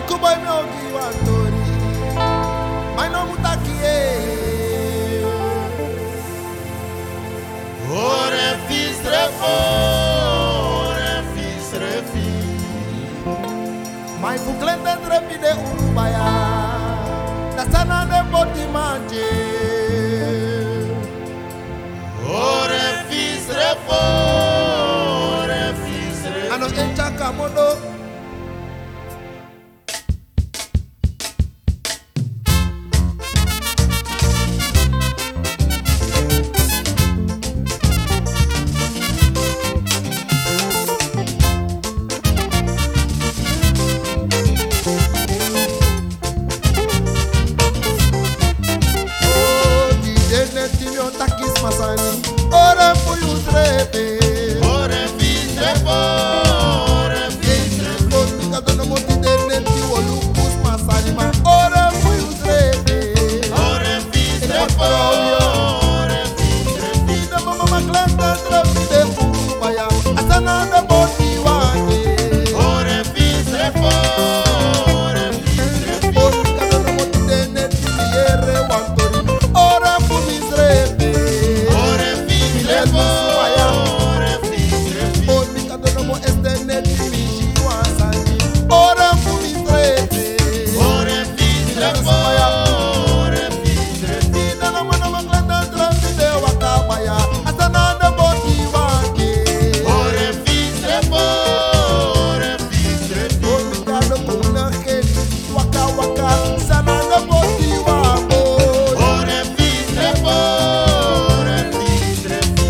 Kuboy me ogi wantori. My no mutakie. Ore fils refo, ore fils refi. My buklende trepi de urubaya. Dasana de boti manje. Ore fils refo, ore fils refi. Ano encha kamodo. Ore fuyu trepe. Ore fils refo, ore fils refi. Mika dono moti dene ti wolu kus masanima. Ore fuyu trepe. Ore fils refo, ore fils refi. Ida mama maklenda trepe de urubaya. Asana de boti wake. Ore fils refo, ore fils refi. Mika dono moti dene ti yere wantori. Ore fuyu trepe. Ore fils refo, ore fils refi. Mika dono mo estene ti mishi wasani. Ore fuyu trepe. Ore fils refo, ore fils refi. Ida mama maklenda trepe de wakabaya. Asana de boti wake. Ore fils refo, ore fils refi. Mikado kuna heli waka waka sana na boti wako. Ore fils refo, ore fils refi.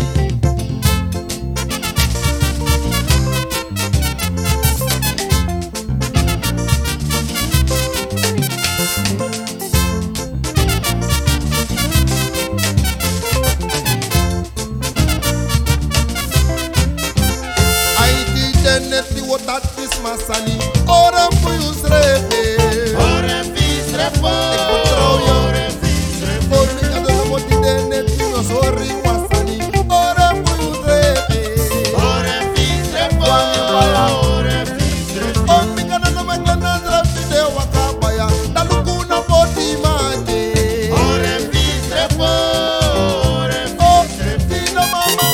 I did neti wota Christmas ani. Ora fuyu srepe. Ore fils refo, ore fils refi. Mikado no boti neti no sorry wasani. Ora fuyu srepe. Ore fils refo, ore fils refi. Mikado no maklana trepe de waka baya. Dalukuna boti manje. Ore fils refo, ore Oh, fils refi. Tina mama.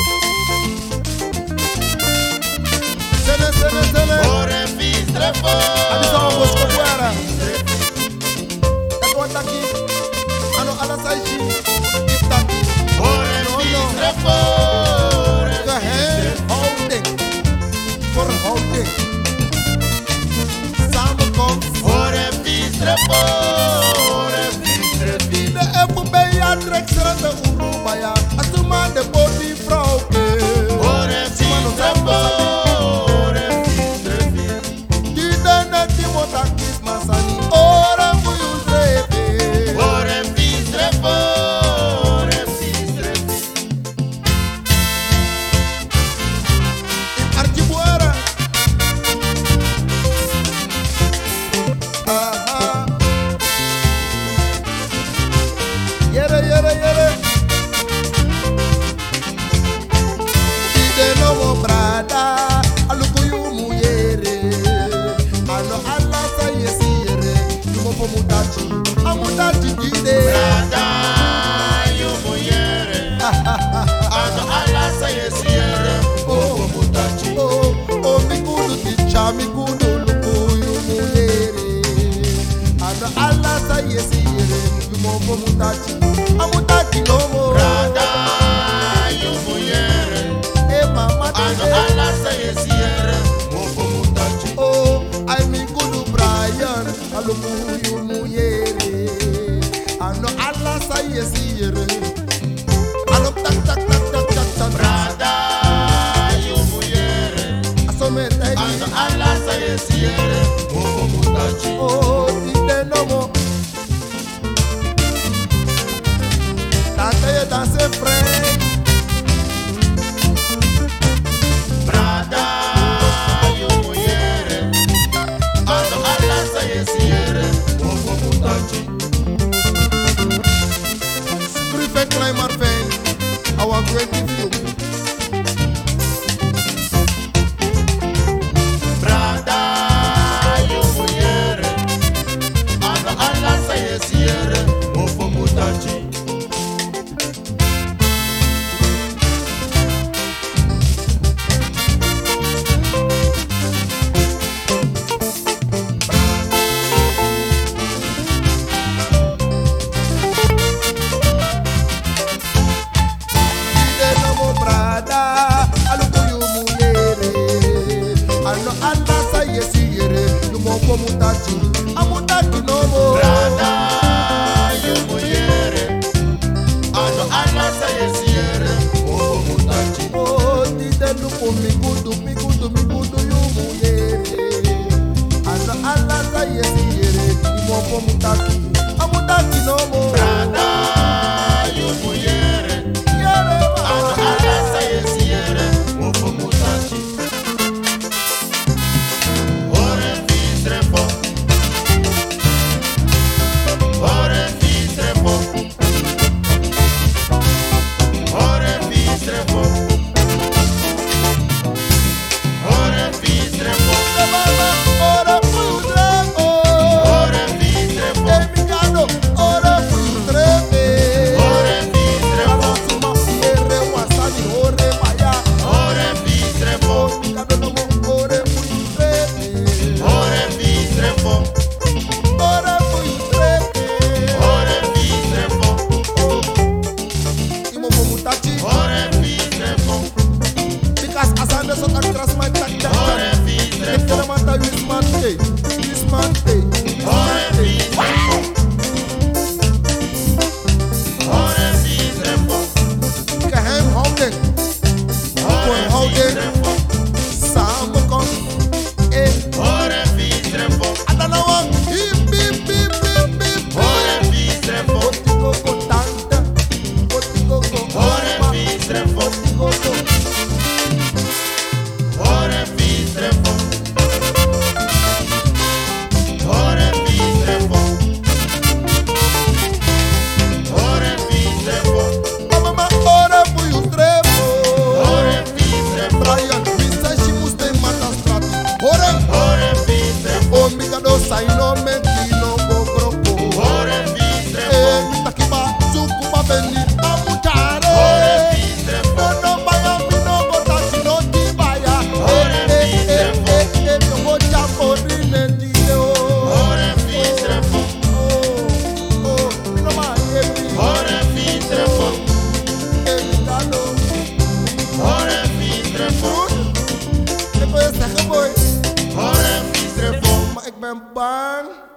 Sele sele sele. Ore fils refo, Abisa wa Bosco Guerra. Eko wataki. Ano ala saishi. Itaki. ore fils refo, ore Go ahead. Hold it. For hold it. Sam comes. ore fils refo, ore fils refi. De efu be ya trek serata urubaya. Asuma de body frauke. Ore fils refo, ore fils refi. Dide na ti wota Christmas ani. Ora fuyu sebe. Ore fils refo, ore fils refi. Archibuera. Aha. Yere yere yere. Ide no mo brada. Alukuyu muyere. Ano ala sa yesi yere. Yumo po mutachi. Amutachi dide. Brada, yu muyere. Ano ala sa yesiere, bobo mutachi. Oh, oh, mikudu ticha, mikudu lukuyu muyere. Ano ala sa yesi yere. Yumo po mutachi. Amutachi no mo. Brada, yu muyere. Mama Ano dide. ala sa yesiere, bobo mutachi. Oh, I mean kudu Brian, alukuyu muyere. Ano ala sa yesi yere. Ano tak tak tak tak tak tak. Brada, yu muyere. Asome tai. Ano ala sa yesiere, bobo mutachi. Oh, ide no mo. Tante ye danse freng. Brada, yu muyere. Ano ala sa yesiere, bobo mutachi. Scriven climber feng. Our great view. Brada, yu muyere. mutachi. Mutachi, amutachi no more. Brada, you muyere. Ano ala sa yesiere. Oh mutachi. Oh, tite lupo migudu you muyere. Ano ala sa yesiere. Imo mutachi, amutachi no more. Brada, you muyere. Yere Ano ala sa yesiere. Oh mutachi. Ik ben bang.